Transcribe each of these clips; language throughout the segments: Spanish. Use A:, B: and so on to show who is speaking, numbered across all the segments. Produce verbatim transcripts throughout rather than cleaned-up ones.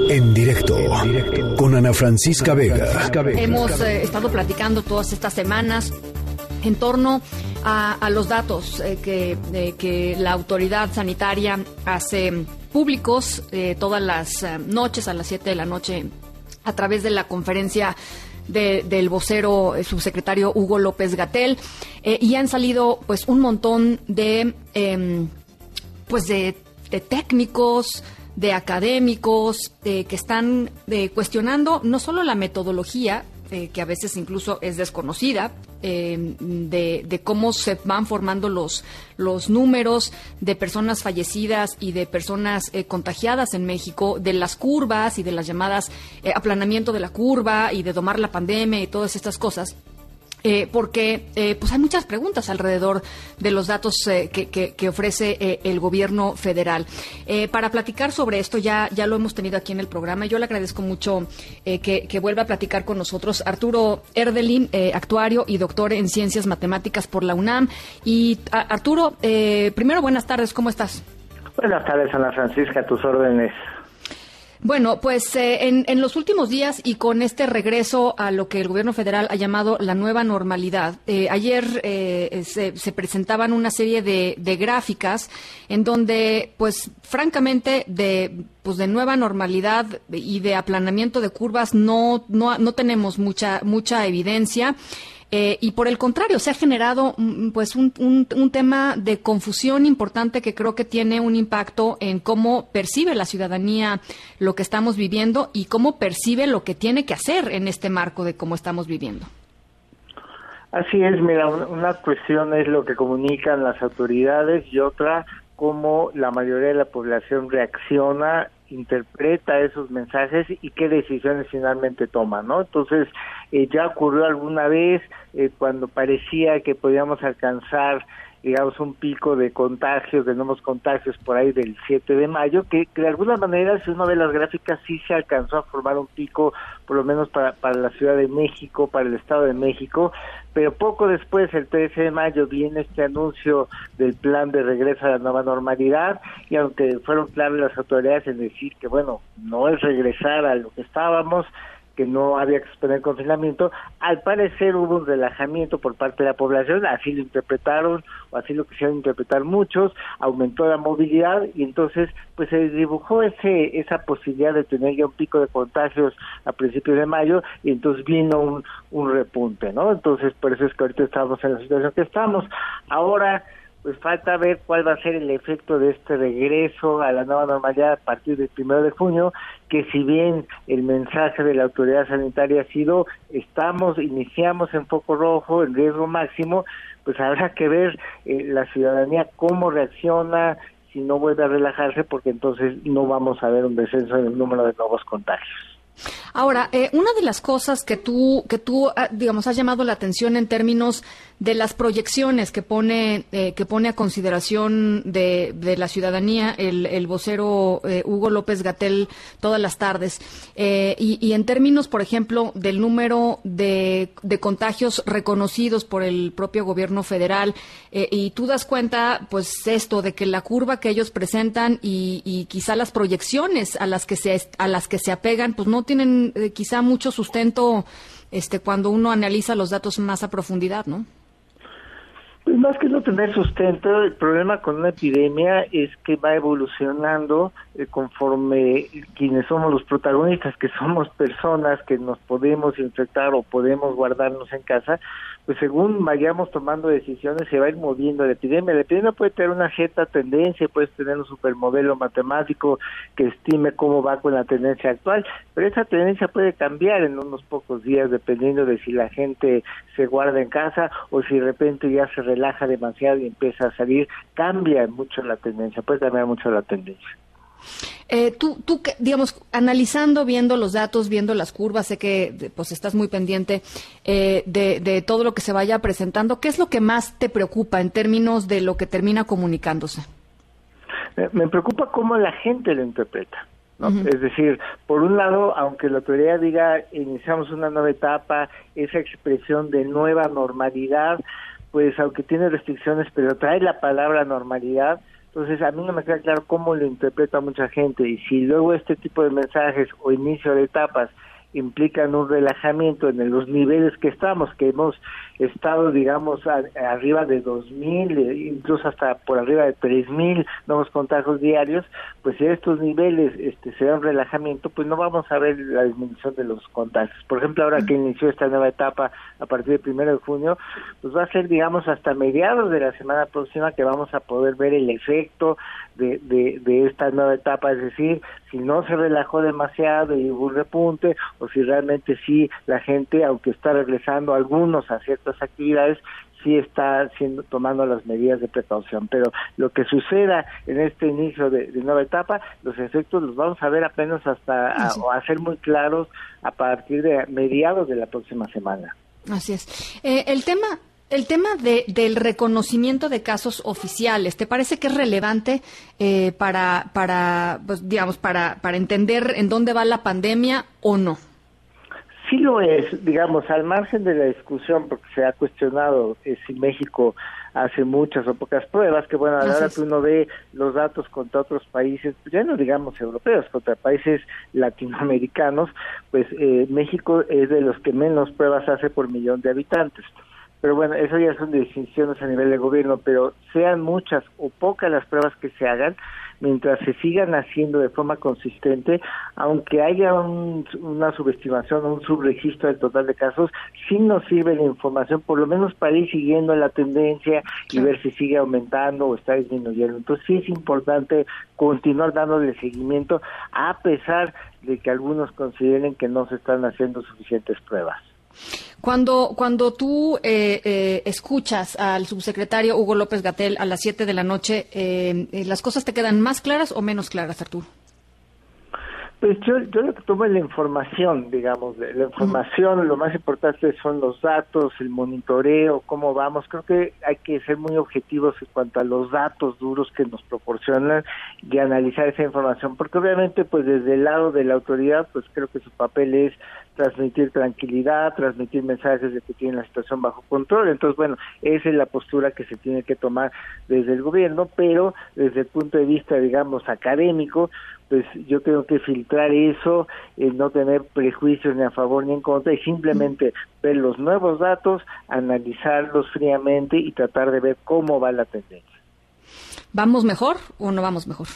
A: En directo con Ana Francisca Vega.
B: Hemos eh, estado platicando todas estas semanas en torno a, a los datos eh, que, eh, que la autoridad sanitaria hace públicos eh, todas las eh, noches a las siete de la noche a través de la conferencia De, del vocero eh, subsecretario Hugo López-Gatell, eh, y han salido pues un montón de eh, pues de, de técnicos, de académicos eh, que están eh, cuestionando no solo la metodología, eh, que a veces incluso es desconocida, eh, de, de cómo se van formando los, los números de personas fallecidas y de personas eh, contagiadas en México, de las curvas y de las llamadas eh, aplanamiento de la curva y de domar la pandemia y todas estas cosas. Eh, porque eh, pues hay muchas preguntas alrededor de los datos eh, que, que, que ofrece eh, el gobierno federal. Eh, para platicar sobre esto, ya, ya lo hemos tenido aquí en el programa. Yo le agradezco mucho eh, que, que vuelva a platicar con nosotros Arturo Erdelin, eh, actuario y doctor en Ciencias Matemáticas por la UNAM. Y a, Arturo, eh, primero, buenas tardes, ¿cómo estás?
C: Buenas tardes, Ana Francisca, a tus órdenes.
B: Bueno, pues eh, en, en los últimos días y con este regreso a lo que el gobierno federal ha llamado la nueva normalidad, eh, ayer eh, se, se presentaban una serie de, de gráficas en donde, pues, francamente, de pues de nueva normalidad y de aplanamiento de curvas no no, no tenemos mucha mucha evidencia. Eh, y por el contrario, se ha generado pues un, un, un tema de confusión importante que creo que tiene un impacto en cómo percibe la ciudadanía lo que estamos viviendo y cómo percibe lo que tiene que hacer en este marco de cómo estamos viviendo.
C: Así es, mira, una cuestión es lo que comunican las autoridades y otra cómo la mayoría de la población reacciona, interpreta esos mensajes y qué decisiones finalmente toma, ¿no? Entonces, eh, ya ocurrió alguna vez eh, cuando parecía que podíamos alcanzar, digamos, un pico de contagios, de nuevos contagios por ahí del siete de mayo, que, que de alguna manera, si uno ve las gráficas, sí se alcanzó a formar un pico, por lo menos para, para la Ciudad de México, para el Estado de México, pero poco después, el trece de mayo, viene este anuncio del plan de regreso a la nueva normalidad, y aunque fueron claras las autoridades en decir que, bueno, no es regresar a lo que estábamos, que no había que suspender el confinamiento, al parecer hubo un relajamiento por parte de la población, así lo interpretaron, o así lo quisieron interpretar muchos, aumentó la movilidad, y entonces pues se dibujó ese esa posibilidad de tener ya un pico de contagios a principios de mayo, y entonces vino un, un repunte, ¿no? Entonces por eso es que ahorita estamos en la situación que estamos. Ahora, pues falta ver cuál va a ser el efecto de este regreso a la nueva normalidad a partir del primero de junio, que si bien el mensaje de la autoridad sanitaria ha sido estamos, iniciamos en foco rojo, en riesgo máximo, pues habrá que ver eh, la ciudadanía cómo reacciona, si no vuelve a relajarse, porque entonces no vamos a ver un descenso en el número de nuevos contagios.
B: Ahora, eh, una de las cosas que tú, que tú, digamos, has llamado la atención en términos de las proyecciones que pone, eh, que pone a consideración de, de la ciudadanía el, el vocero eh, Hugo López-Gatell todas las tardes, eh, y, y en términos, por ejemplo, del número de, de contagios reconocidos por el propio gobierno federal, eh, y tú das cuenta, pues, esto de que la curva que ellos presentan y, y quizá las proyecciones a las que se, a las que se apegan, pues no tienen eh, quizá mucho sustento este cuando uno analiza los datos más a profundidad, ¿no?
C: Pues más que no tener sustento, el problema con una epidemia es que va evolucionando eh, conforme quienes somos los protagonistas, que somos personas que nos podemos infectar o podemos guardarnos en casa, pues según vayamos tomando decisiones se va a ir moviendo la epidemia. La epidemia puede tener una cierta tendencia, puede tener un supermodelo matemático que estime cómo va con la tendencia actual, pero esa tendencia puede cambiar en unos pocos días dependiendo de si la gente se guarda en casa o si de repente ya se relaja demasiado y empieza a salir. Cambia mucho la tendencia, puede cambiar mucho la tendencia.
B: Eh, tú, tú, digamos, analizando, viendo los datos, viendo las curvas, sé que pues estás muy pendiente eh, de, de todo lo que se vaya presentando. ¿Qué es lo que más te preocupa en términos de lo que termina comunicándose?
C: Me, me preocupa cómo la gente lo interpreta, ¿no?
B: Uh-huh.
C: Es decir, por un lado, aunque la autoridad diga iniciamos una nueva etapa, esa expresión de nueva normalidad, pues aunque tiene restricciones, pero trae la palabra normalidad, Entonces, a mí no me queda claro cómo lo interpreta mucha gente, y si luego este tipo de mensajes o inicio de etapas implican un relajamiento en los niveles que estamos, que hemos estado, digamos, a, arriba de dos mil, incluso hasta por arriba de tres mil nuevos contagios diarios, pues si estos niveles este, se da un relajamiento, pues no vamos a ver la disminución de los contagios. Por ejemplo, ahora que inició esta nueva etapa a partir del primero de junio, pues va a ser, digamos, hasta mediados de la semana próxima que vamos a poder ver el efecto de, de, de esta nueva etapa, es decir, si no se relajó demasiado y hubo un repunte, o si realmente sí la gente, aunque está regresando algunos a ciertas actividades, sí está siendo tomando las medidas de precaución. Pero lo que suceda en este inicio de, de nueva etapa, los efectos los vamos a ver apenas hasta a, o a ser muy claros a partir de mediados de la próxima semana.
B: Así es. Eh, el tema El tema de, del reconocimiento de casos oficiales, ¿te parece que es relevante eh, para, para pues, digamos, para, para entender en dónde va la pandemia o no?
C: Sí lo es, digamos, al margen de la discusión, porque se ha cuestionado eh, si México hace muchas o pocas pruebas, que bueno, a la hora que uno ve los datos contra otros países, ya no digamos europeos, contra países latinoamericanos, pues eh, México es de los que menos pruebas hace por millón de habitantes. Pero bueno, eso ya son decisiones a nivel de gobierno, pero sean muchas o pocas las pruebas que se hagan, mientras se sigan haciendo de forma consistente, aunque haya un, una subestimación o un subregistro del total de casos, sí nos sirve la información, por lo menos para ir siguiendo la tendencia y ver si sigue aumentando o está disminuyendo. Entonces sí es importante continuar dándole seguimiento, a pesar de que algunos consideren que no se están haciendo suficientes pruebas.
B: Cuando cuando tú eh, eh, escuchas al subsecretario Hugo López-Gatell a las siete de la noche, eh, ¿las cosas te quedan más claras o menos claras, Arturo?
C: Pues yo, yo lo que tomo es la información, digamos, la información, uh-huh. Lo más importante son los datos, el monitoreo, cómo vamos. Creo que hay que ser muy objetivos en cuanto a los datos duros que nos proporcionan y analizar esa información, porque obviamente pues desde el lado de la autoridad, pues creo que su papel es transmitir tranquilidad, transmitir mensajes de que tienen la situación bajo control. Entonces, bueno, esa es la postura que se tiene que tomar desde el gobierno, pero desde el punto de vista, digamos, académico, pues yo tengo que filtrar eso, eh, no tener prejuicios ni a favor ni en contra, y simplemente ver los nuevos datos, analizarlos fríamente y tratar de ver cómo va la tendencia.
B: ¿Vamos mejor o no vamos mejor?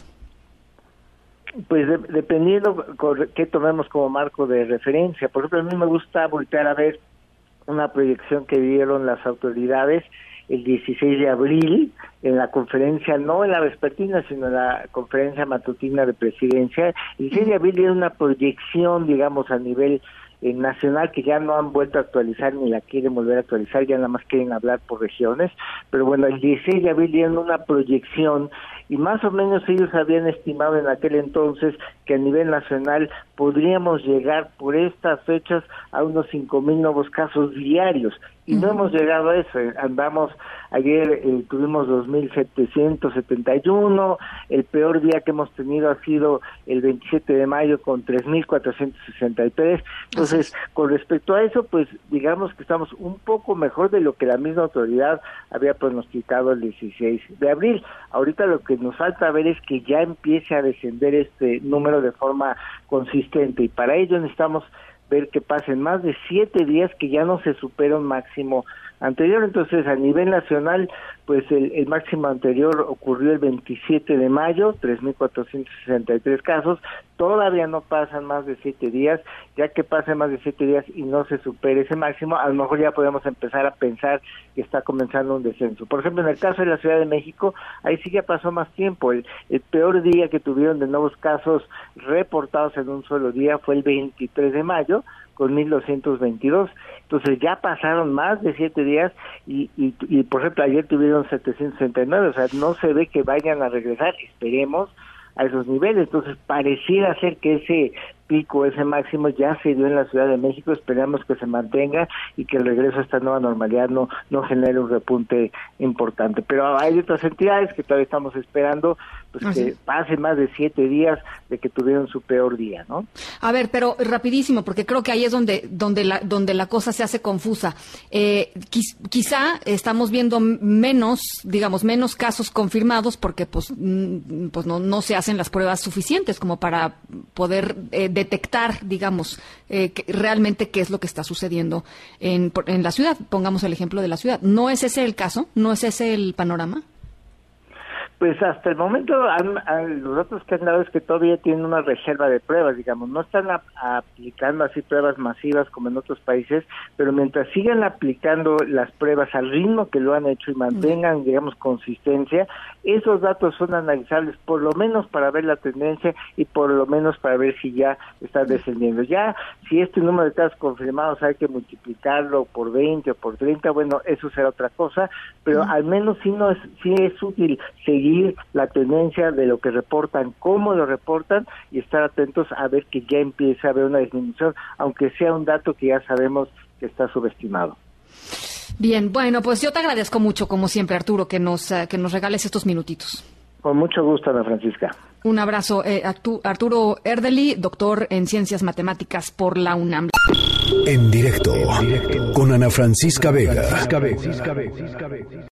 C: Pues de, dependiendo qué tomemos como marco de referencia. Por ejemplo, a mí me gusta voltear a ver una proyección que dieron las autoridades el dieciséis de abril, en la conferencia, no en la vespertina, sino en la conferencia matutina de presidencia. El dieciséis de abril era una proyección, digamos, a nivel eh, nacional, que ya no han vuelto a actualizar ni la quieren volver a actualizar, ya nada más quieren hablar por regiones. Pero bueno, el dieciséis de abril dieron una proyección y más o menos ellos habían estimado en aquel entonces que a nivel nacional podríamos llegar por estas fechas a unos cinco mil nuevos casos diarios. Y no hemos llegado a eso, andamos, ayer eh, tuvimos dos mil setecientos setenta y uno, el peor día que hemos tenido ha sido el veintisiete de mayo con tres mil cuatrocientos sesenta y tres, entonces con respecto a eso, pues digamos que estamos un poco mejor de lo que la misma autoridad había pronosticado el dieciséis de abril. Ahorita lo que nos falta ver es que ya empiece a descender este número de forma consistente, y para ello necesitamos ver que pasen más de siete días que ya no se supera un máximo anterior. Entonces, a nivel nacional, pues el, el máximo anterior ocurrió el veintisiete de mayo, tres mil cuatrocientos sesenta y tres casos. Todavía no pasan más de siete días. Ya que pasen más de siete días y no se supere ese máximo, a lo mejor ya podemos empezar a pensar que está comenzando un descenso. Por ejemplo, en el caso de la Ciudad de México, ahí sí ya pasó más tiempo. El, el peor día que tuvieron de nuevos casos reportados en un solo día fue el veintitrés de mayo, con mil doscientos veintidós. Entonces ya pasaron más de siete días y, y, y por ejemplo, ayer tuvieron setecientos sesenta y nueve, o sea, no se ve que vayan a regresar, esperemos, a esos niveles. Entonces pareciera ser que ese pico, ese máximo ya se dio en la Ciudad de México, esperamos que se mantenga y que el regreso a esta nueva normalidad no, no genere un repunte importante. Pero hay otras entidades que todavía estamos esperando pues ¿Ah, que sí? pase más de siete días de que tuvieron su peor día, ¿no?
B: A ver, pero rapidísimo, porque creo que ahí es donde donde la donde la cosa se hace confusa. Eh, quiz, quizá estamos viendo menos, digamos, menos casos confirmados porque pues, mm, pues no, no se hacen las pruebas suficientes como para poder eh, detectar, digamos, eh, que, realmente qué es lo que está sucediendo en, en la ciudad. Pongamos el ejemplo de la ciudad. ¿No es ese el caso? ¿No es ese el panorama?
C: Pues hasta el momento han, han, los datos que han dado es que todavía tienen una reserva de pruebas, digamos, no están a, a aplicando así pruebas masivas como en otros países, pero mientras sigan aplicando las pruebas al ritmo que lo han hecho y mantengan, digamos, consistencia, esos datos son analizables por lo menos para ver la tendencia y por lo menos para ver si ya está descendiendo. Ya, si este número de casos confirmados hay que multiplicarlo por veinte o por treinta, bueno, eso será otra cosa, pero al menos sí, no es, sí es útil seguir la tendencia de lo que reportan, cómo lo reportan y estar atentos a ver que ya empieza a haber una disminución, aunque sea un dato que ya sabemos que está subestimado.
B: Bien, bueno, pues yo te agradezco mucho, como siempre, Arturo, que nos, uh, que nos regales estos minutitos.
C: Con mucho gusto, Ana Francisca.
B: Un abrazo. Eh, Arturo Erdely, doctor en Ciencias Matemáticas por la UNAM.
A: En directo, con Ana Francisca Vega.